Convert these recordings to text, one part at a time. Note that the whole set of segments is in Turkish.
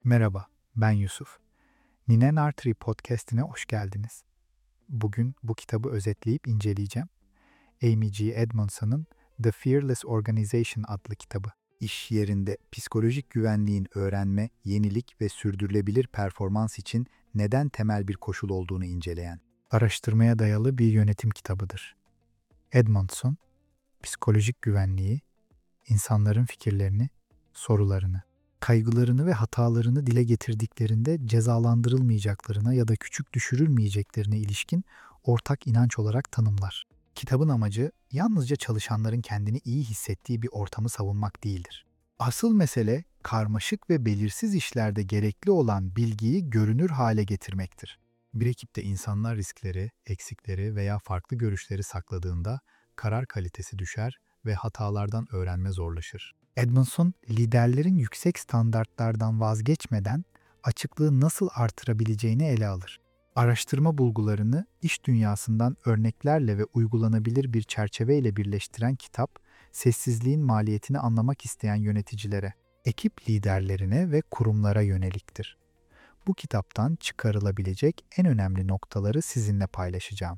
Merhaba, ben Yusuf. Ninen Artery Podcast'ine hoş geldiniz. Bugün bu kitabı özetleyip inceleyeceğim. Amy G. Edmondson'ın The Fearless Organization adlı kitabı. İş yerinde psikolojik güvenliğin öğrenme, yenilik ve sürdürülebilir performans için neden temel bir koşul olduğunu inceleyen, araştırmaya dayalı bir yönetim kitabıdır. Edmondson, psikolojik güvenliği, insanların fikirlerini, sorularını, kaygılarını ve hatalarını dile getirdiklerinde cezalandırılmayacaklarına ya da küçük düşürülmeyeceklerine ilişkin ortak inanç olarak tanımlar. Kitabın amacı yalnızca çalışanların kendini iyi hissettiği bir ortamı savunmak değildir. Asıl mesele karmaşık ve belirsiz işlerde gerekli olan bilgiyi görünür hale getirmektir. Bir ekipte insanlar riskleri, eksikleri veya farklı görüşleri sakladığında karar kalitesi düşer ve hatalardan öğrenme zorlaşır. Edmondson, liderlerin yüksek standartlardan vazgeçmeden açıklığı nasıl artırabileceğini ele alır. Araştırma bulgularını iş dünyasından örneklerle ve uygulanabilir bir çerçeveyle birleştiren kitap, sessizliğin maliyetini anlamak isteyen yöneticilere, ekip liderlerine ve kurumlara yöneliktir. Bu kitaptan çıkarılabilecek en önemli noktaları sizinle paylaşacağım.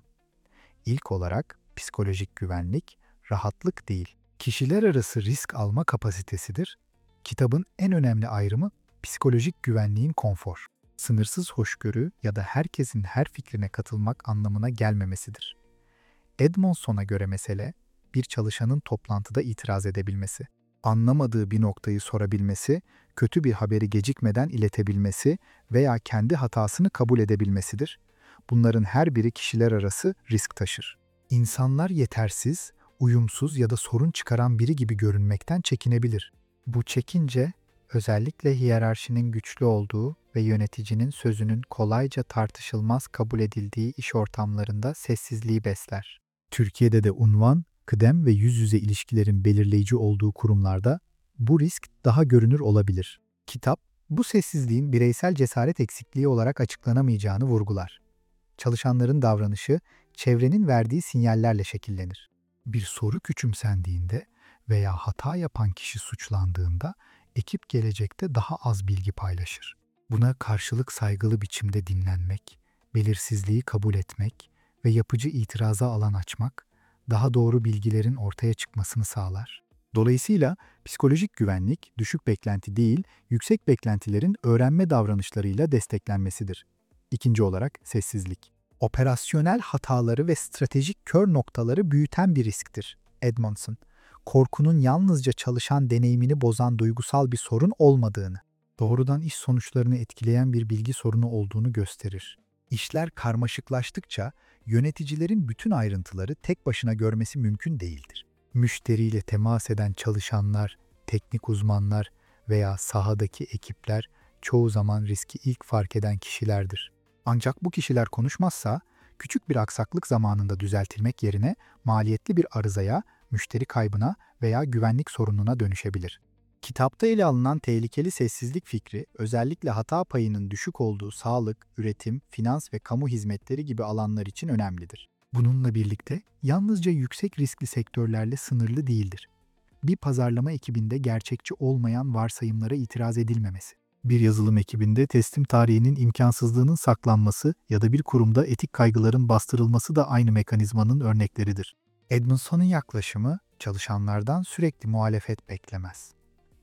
İlk olarak psikolojik güvenlik, rahatlık değil, kişiler arası risk alma kapasitesidir. Kitabın en önemli ayrımı psikolojik güvenliğin konfor, sınırsız hoşgörü ya da herkesin her fikrine katılmak anlamına gelmemesidir. Edmondson'a göre mesele, bir çalışanın toplantıda itiraz edebilmesi, anlamadığı bir noktayı sorabilmesi, kötü bir haberi gecikmeden iletebilmesi veya kendi hatasını kabul edebilmesidir. Bunların her biri kişiler arası risk taşır. İnsanlar yetersiz, uyumsuz ya da sorun çıkaran biri gibi görünmekten çekinebilir. Bu çekince, özellikle hiyerarşinin güçlü olduğu ve yöneticinin sözünün kolayca tartışılmaz kabul edildiği iş ortamlarında sessizliği besler. Türkiye'de de unvan, kıdem ve yüz yüze ilişkilerin belirleyici olduğu kurumlarda bu risk daha görünür olabilir. Kitap, bu sessizliğin bireysel cesaret eksikliği olarak açıklanamayacağını vurgular. Çalışanların davranışı, çevrenin verdiği sinyallerle şekillenir. Bir soru küçümsendiğinde veya hata yapan kişi suçlandığında ekip gelecekte daha az bilgi paylaşır. Buna karşılık saygılı biçimde dinlenmek, belirsizliği kabul etmek ve yapıcı itiraza alan açmak, daha doğru bilgilerin ortaya çıkmasını sağlar. Dolayısıyla psikolojik güvenlik, düşük beklenti değil, yüksek beklentilerin öğrenme davranışlarıyla desteklenmesidir. İkinci olarak sessizlik. Operasyonel hataları ve stratejik kör noktaları büyüten bir risktir. Edmondson, korkunun yalnızca çalışan deneyimini bozan duygusal bir sorun olmadığını, doğrudan iş sonuçlarını etkileyen bir bilgi sorunu olduğunu gösterir. İşler karmaşıklaştıkça yöneticilerin bütün ayrıntıları tek başına görmesi mümkün değildir. Müşteriyle temas eden çalışanlar, teknik uzmanlar veya sahadaki ekipler çoğu zaman riski ilk fark eden kişilerdir. Ancak bu kişiler konuşmazsa, küçük bir aksaklık zamanında düzeltilmek yerine maliyetli bir arızaya, müşteri kaybına veya güvenlik sorununa dönüşebilir. Kitapta ele alınan tehlikeli sessizlik fikri, özellikle hata payının düşük olduğu sağlık, üretim, finans ve kamu hizmetleri gibi alanlar için önemlidir. Bununla birlikte yalnızca yüksek riskli sektörlerle sınırlı değildir. Bir pazarlama ekibinde gerçekçi olmayan varsayımlara itiraz edilmemesi, bir yazılım ekibinde teslim tarihinin imkansızlığının saklanması ya da bir kurumda etik kaygıların bastırılması da aynı mekanizmanın örnekleridir. Edmondson'un yaklaşımı, çalışanlardan sürekli muhalefet beklemez.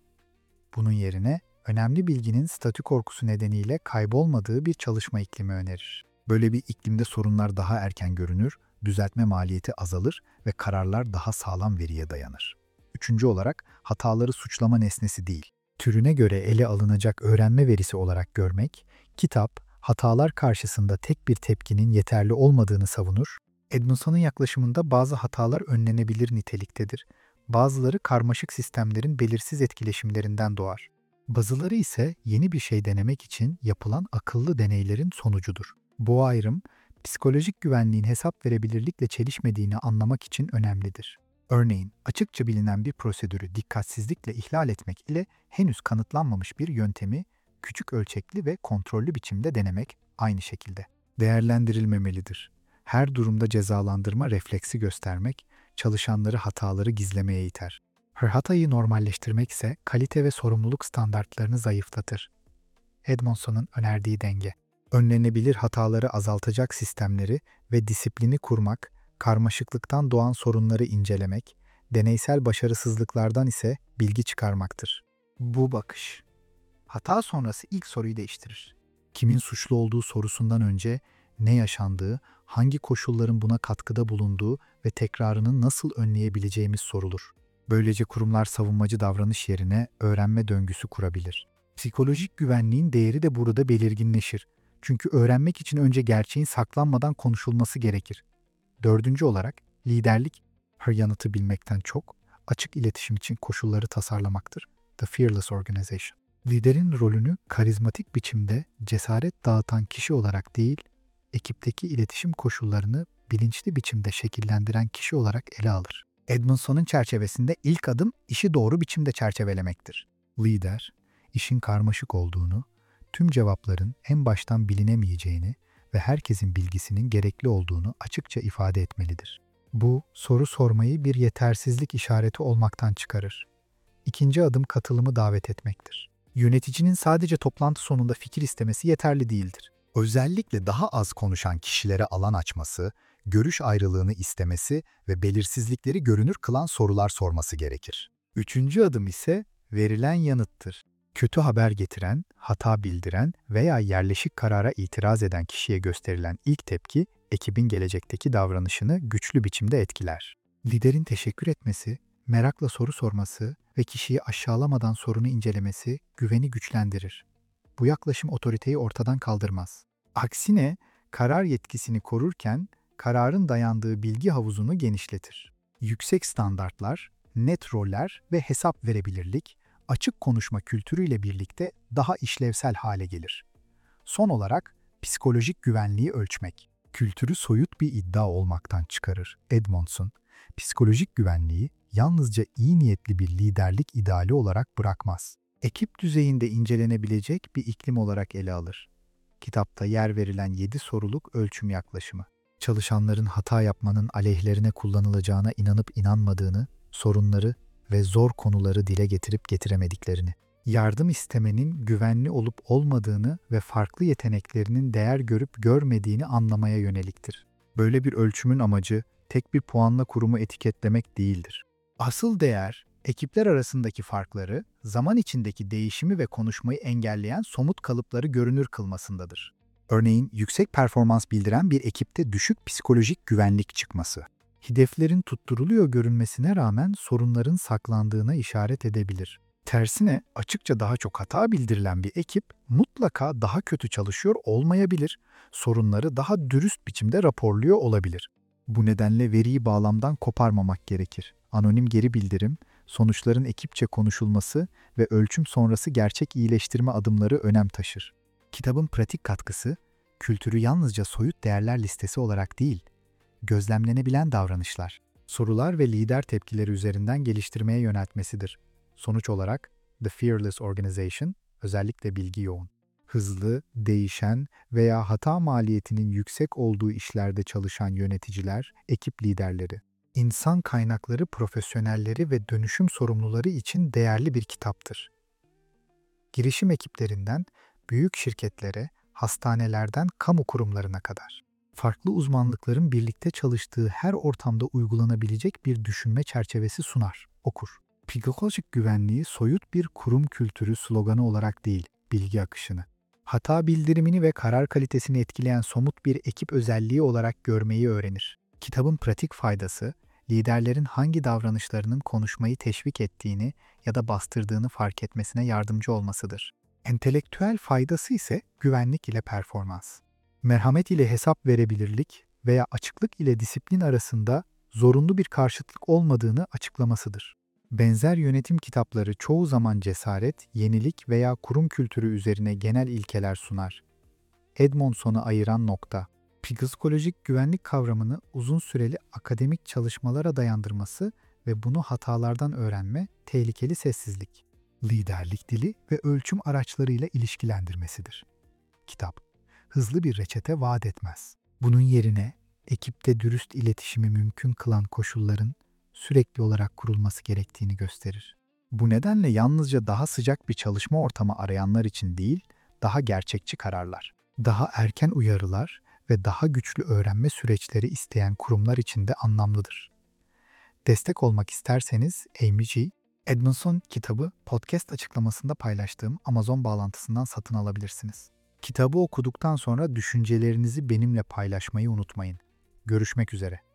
Bunun yerine önemli bilginin statü korkusu nedeniyle kaybolmadığı bir çalışma iklimi önerir. Böyle bir iklimde sorunlar daha erken görünür, düzeltme maliyeti azalır ve kararlar daha sağlam veriye dayanır. Üçüncü olarak hataları suçlama nesnesi değil, türüne göre ele alınacak öğrenme verisi olarak görmek, kitap, hatalar karşısında tek bir tepkinin yeterli olmadığını savunur. Edmondson'un yaklaşımında bazı hatalar önlenebilir niteliktedir. Bazıları karmaşık sistemlerin belirsiz etkileşimlerinden doğar. Bazıları ise yeni bir şey denemek için yapılan akıllı deneylerin sonucudur. Bu ayrım, psikolojik güvenliğin hesap verebilirlikle çelişmediğini anlamak için önemlidir. Örneğin, açıkça bilinen bir prosedürü dikkatsizlikle ihlal etmek ile henüz kanıtlanmamış bir yöntemi küçük ölçekli ve kontrollü biçimde denemek aynı şekilde değerlendirilmemelidir. Her durumda cezalandırma refleksi göstermek, çalışanları hataları gizlemeye iter. Her hatayı normalleştirmek ise kalite ve sorumluluk standartlarını zayıflatır. Edmondson'un önerdiği denge. Önlenebilir hataları azaltacak sistemleri ve disiplini kurmak, karmaşıklıktan doğan sorunları incelemek, deneysel başarısızlıklardan ise bilgi çıkarmaktır. Bu bakış, hata sonrası ilk soruyu değiştirir. Kimin suçlu olduğu sorusundan önce ne yaşandığı, hangi koşulların buna katkıda bulunduğu ve tekrarını nasıl önleyebileceğimiz sorulur. Böylece kurumlar savunmacı davranış yerine öğrenme döngüsü kurabilir. Psikolojik güvenliğin değeri de burada belirginleşir. Çünkü öğrenmek için önce gerçeğin saklanmadan konuşulması gerekir. Dördüncü olarak liderlik, her yanıtı bilmekten çok, açık iletişim için koşulları tasarlamaktır. The Fearless Organization. Liderin rolünü karizmatik biçimde cesaret dağıtan kişi olarak değil, ekipteki iletişim koşullarını bilinçli biçimde şekillendiren kişi olarak ele alır. Edmondson'un çerçevesinde ilk adım işi doğru biçimde çerçevelemektir. Lider, işin karmaşık olduğunu, tüm cevapların en baştan bilinemeyeceğini ve herkesin bilgisinin gerekli olduğunu açıkça ifade etmelidir. Bu, soru sormayı bir yetersizlik işareti olmaktan çıkarır. İkinci adım katılımı davet etmektir. Yöneticinin sadece toplantı sonunda fikir istemesi yeterli değildir. Özellikle daha az konuşan kişilere alan açması, görüş ayrılığını istemesi ve belirsizlikleri görünür kılan sorular sorması gerekir. Üçüncü adım ise verilen yanıttır. Kötü haber getiren, hata bildiren veya yerleşik karara itiraz eden kişiye gösterilen ilk tepki, ekibin gelecekteki davranışını güçlü biçimde etkiler. Liderin teşekkür etmesi, merakla soru sorması ve kişiyi aşağılamadan sorunu incelemesi güveni güçlendirir. Bu yaklaşım otoriteyi ortadan kaldırmaz. Aksine karar yetkisini korurken kararın dayandığı bilgi havuzunu genişletir. Yüksek standartlar, net roller ve hesap verebilirlik, açık konuşma kültürüyle birlikte daha işlevsel hale gelir. Son olarak psikolojik güvenliği ölçmek. Kültürü soyut bir iddia olmaktan çıkarır. Edmondson, psikolojik güvenliği yalnızca iyi niyetli bir liderlik ideali olarak bırakmaz. Ekip düzeyinde incelenebilecek bir iklim olarak ele alır. Kitapta yer verilen 7 soruluk ölçüm yaklaşımı. Çalışanların hata yapmanın aleyhlerine kullanılacağına inanıp inanmadığını, sorunları ve zor konuları dile getirip getiremediklerini, yardım istemenin güvenli olup olmadığını ve farklı yeteneklerinin değer görüp görmediğini anlamaya yöneliktir. Böyle bir ölçümün amacı tek bir puanla kurumu etiketlemek değildir. Asıl değer, ekipler arasındaki farkları, zaman içindeki değişimi ve konuşmayı engelleyen somut kalıpları görünür kılmasındadır. Örneğin yüksek performans bildiren bir ekipte düşük psikolojik güvenlik çıkması. Hedeflerin tutturuluyor görünmesine rağmen sorunların saklandığına işaret edebilir. Tersine açıkça daha çok hata bildirilen bir ekip mutlaka daha kötü çalışıyor olmayabilir, sorunları daha dürüst biçimde raporluyor olabilir. Bu nedenle veriyi bağlamdan koparmamak gerekir. Anonim geri bildirim, sonuçların ekipçe konuşulması ve ölçüm sonrası gerçek iyileştirme adımları önem taşır. Kitabın pratik katkısı, kültürü yalnızca soyut değerler listesi olarak değil, gözlemlenebilen davranışlar, sorular ve lider tepkileri üzerinden geliştirmeye yöneltmesidir. Sonuç olarak, The Fearless Organization, özellikle bilgi yoğun, hızlı, değişen veya hata maliyetinin yüksek olduğu işlerde çalışan yöneticiler, ekip liderleri, insan kaynakları profesyonelleri ve dönüşüm sorumluları için değerli bir kitaptır. Girişim ekiplerinden büyük şirketlere, hastanelerden kamu kurumlarına kadar, farklı uzmanlıkların birlikte çalıştığı her ortamda uygulanabilecek bir düşünme çerçevesi sunar, okur. Psikolojik güvenliği soyut bir kurum kültürü sloganı olarak değil, bilgi akışını, hata bildirimini ve karar kalitesini etkileyen somut bir ekip özelliği olarak görmeyi öğrenir. Kitabın pratik faydası, liderlerin hangi davranışlarının konuşmayı teşvik ettiğini ya da bastırdığını fark etmesine yardımcı olmasıdır. Entelektüel faydası ise güvenlik ile performans. Merhamet ile hesap verebilirlik veya açıklık ile disiplin arasında zorunlu bir karşıtlık olmadığını açıklamasıdır. Benzer yönetim kitapları çoğu zaman cesaret, yenilik veya kurum kültürü üzerine genel ilkeler sunar. Edmondson'u ayıran nokta, psikolojik güvenlik kavramını uzun süreli akademik çalışmalara dayandırması ve bunu hatalardan öğrenme, tehlikeli sessizlik, liderlik dili ve ölçüm araçlarıyla ilişkilendirmesidir. Kitap, hızlı bir reçete vaat etmez. Bunun yerine ekipte dürüst iletişimi mümkün kılan koşulların sürekli olarak kurulması gerektiğini gösterir. Bu nedenle yalnızca daha sıcak bir çalışma ortamı arayanlar için değil, daha gerçekçi kararlar, daha erken uyarılar ve daha güçlü öğrenme süreçleri isteyen kurumlar için de anlamlıdır. Destek olmak isterseniz Amy G. Edmondson kitabı podcast açıklamasında paylaştığım Amazon bağlantısından satın alabilirsiniz. Kitabı okuduktan sonra düşüncelerinizi benimle paylaşmayı unutmayın. Görüşmek üzere.